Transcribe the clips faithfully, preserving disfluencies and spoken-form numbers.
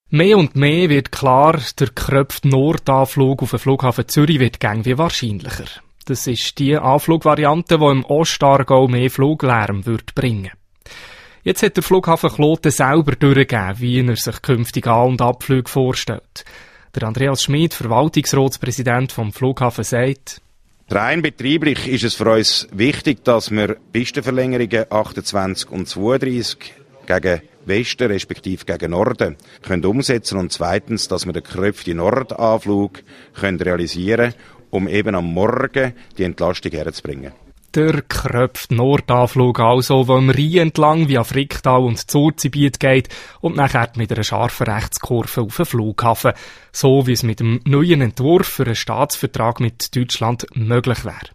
Mehr und mehr wird klar, der Kröpft-Nord-Anflug auf den Flughafen Zürich wird irgendwie wahrscheinlicher. Das ist die Anflugvariante, die im Ostaargau mehr Fluglärm wird bringen. Jetzt hat der Flughafen Kloten selber durchgegeben, wie er sich künftig An- und Abflüge vorstellt. Der Andreas Schmid, Verwaltungsratspräsident vom Flughafen, sagt: Rein betrieblich ist es für uns wichtig, dass wir Pistenverlängerungen achtundzwanzig und zweiunddreissig gegen Westen respektive gegen Norden können umsetzen und zweitens, dass wir den Kröpfti-Nord-Anflug können realisieren, um eben am Morgen die Entlastung herzubringen. Der Kröpft-Nord-Anflug also, wo im Rhein entlang via Fricktal und Zurzibiet geht und nachher mit einer scharfen Rechtskurve auf den Flughafen, so wie es mit dem neuen Entwurf für einen Staatsvertrag mit Deutschland möglich wäre.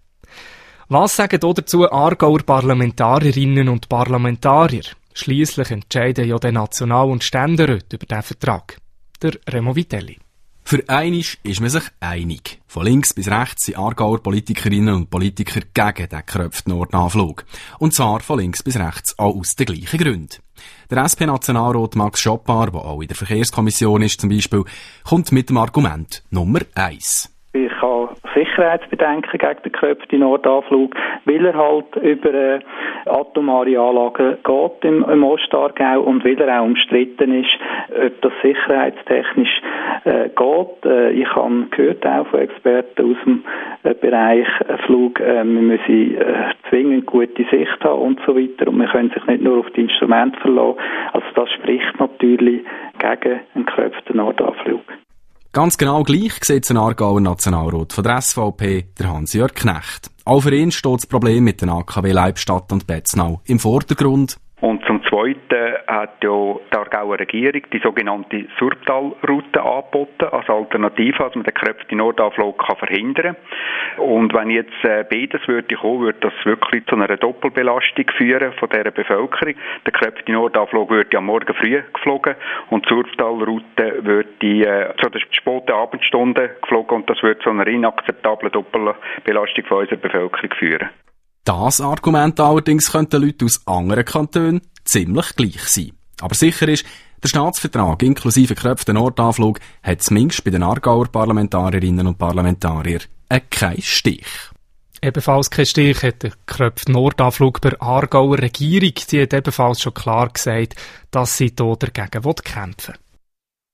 Was sagen dazu Aargauer Parlamentarierinnen und Parlamentarier? Schliesslich entscheiden ja der National- und Ständerat über diesen Vertrag. Der Remo Vitelli. Für einisch ist man sich einig. Von links bis rechts sind Aargauer Politikerinnen und Politiker gegen den Kröpft-Nord-Anflug. Und zwar von links bis rechts auch aus den gleichen Gründen. Der S P-Nationalrat Max Schoppar, der auch in der Verkehrskommission ist zum Beispiel, kommt mit dem Argument Nummer eins. Ich habe Sicherheitsbedenken gegen den Kröpfti-Nord-Anflug, weil er halt über äh, atomare Anlagen geht im, im Ostaargau und weil er auch umstritten ist, ob das sicherheitstechnisch äh, geht. Äh, ich habe gehört auch von Experten aus dem äh, Bereich äh, Flug, äh, wir müssen äh, zwingend gute Sicht haben und so weiter und wir können sich nicht nur auf die Instrumente verlassen. Also das spricht natürlich gegen einen Kröpfti-Nord-Anflug. Ganz genau gleich sieht ein Aargauer Nationalrat von der S V P, der Hans-Jörg Knecht. Auch für ihn steht das Problem mit den A K W Leibstadt und Betznau im Vordergrund. Und zum Zweiten hat ja die Aargauer Regierung die sogenannte Surptal-Route angeboten als Alternative, dass man den Kröpfti-Nord-Anflug kann verhindern kann. Und wenn jetzt äh, beides würde kommen, würde das wirklich zu einer Doppelbelastung führen von dieser Bevölkerung. Der Kröpfti-Nord-Anflug würde am Morgen früh geflogen und die Surptal-Route würde äh, zu den späten Abendstunden geflogen und das würde zu einer inakzeptablen Doppelbelastung von unserer Bevölkerung führen. Das Argument allerdings könnten Leute aus anderen Kantonen ziemlich gleich sein. Aber sicher ist, der Staatsvertrag inklusive Kröpfti-Nord-Anflug hat zumindest bei den Aargauer Parlamentarierinnen und Parlamentariern keinen Stich. Ebenfalls keinen Stich hat der Kröpfti-Nord-Anflug bei der Aargauer Regierung. Sie hat ebenfalls schon klar gesagt, dass sie hier dagegen kämpfen will.